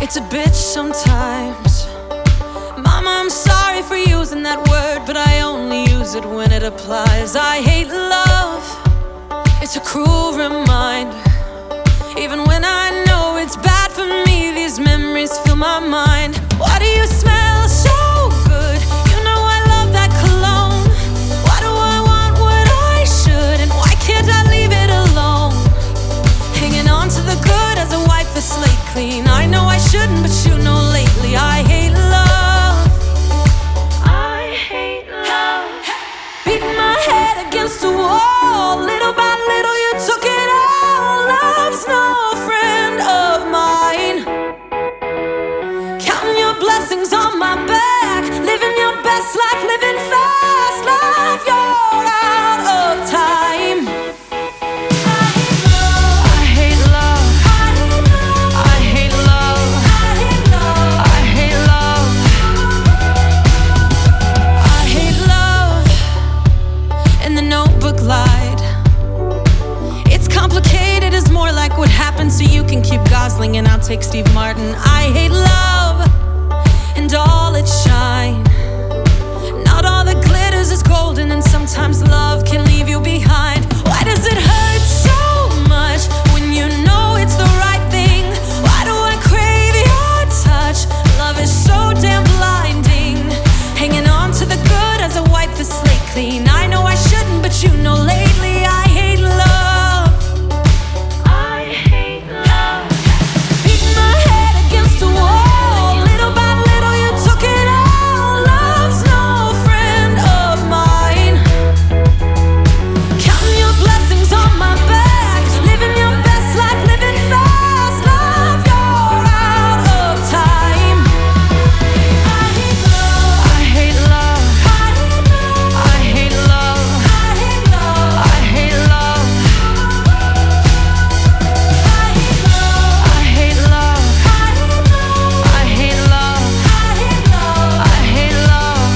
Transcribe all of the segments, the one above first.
It's a bitch sometimes. Mama, I'm sorry for using that word, but I only use it when it applies. I hate love, it's a cruel reminder. Even when I know it's bad for me, these memories fill my mind. Why do you smell so good? You know I love that cologne. Why do I want what I should, and why can't I leave it alone? Hanging on to the good as I wipe the slate clean. I know I shouldn't, but you know lately I hate love. I hate love. Beating my head against the wall. Little by little you took it all. Love's no friend of mine. Counting your blessings on my back. Living your best life, living fast. Love, you're out of time. I hate love. I hate love. I hate love. I hate love. And the notebook lied. It's complicated, it's more like what happened, so you can keep Gosling and I'll take Steve Martin. I hate love and all its shine. Not all that glitters is golden, and sometimes love can leave you behind. Why does it hurt so much when you know it's the right thing? Why do I crave your touch? Love is so damn blinding. Hanging on to the good as I wipe the slate clean. I know I shouldn't, but you know lately I hate love. I hate love. Beating my head against the wall. Little by little you took it all. Love's no friend of mine. Counting your blessings on my back. Living your best life, living fast. Love, you're out of time. I hate love. I hate love. I hate love. I hate love. I hate love. I hate love. I hate love.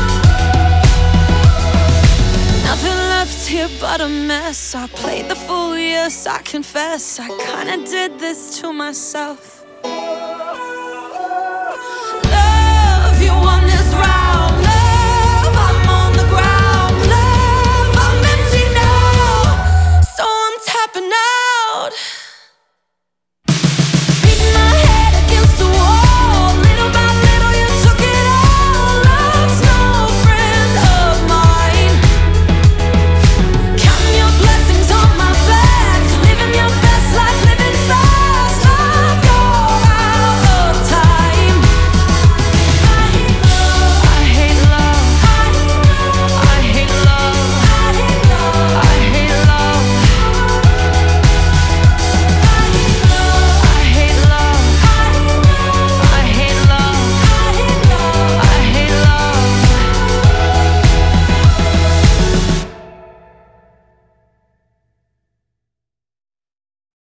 Nothing left here but a mess. I played the fool, yes, I confess. I kinda did this to myself.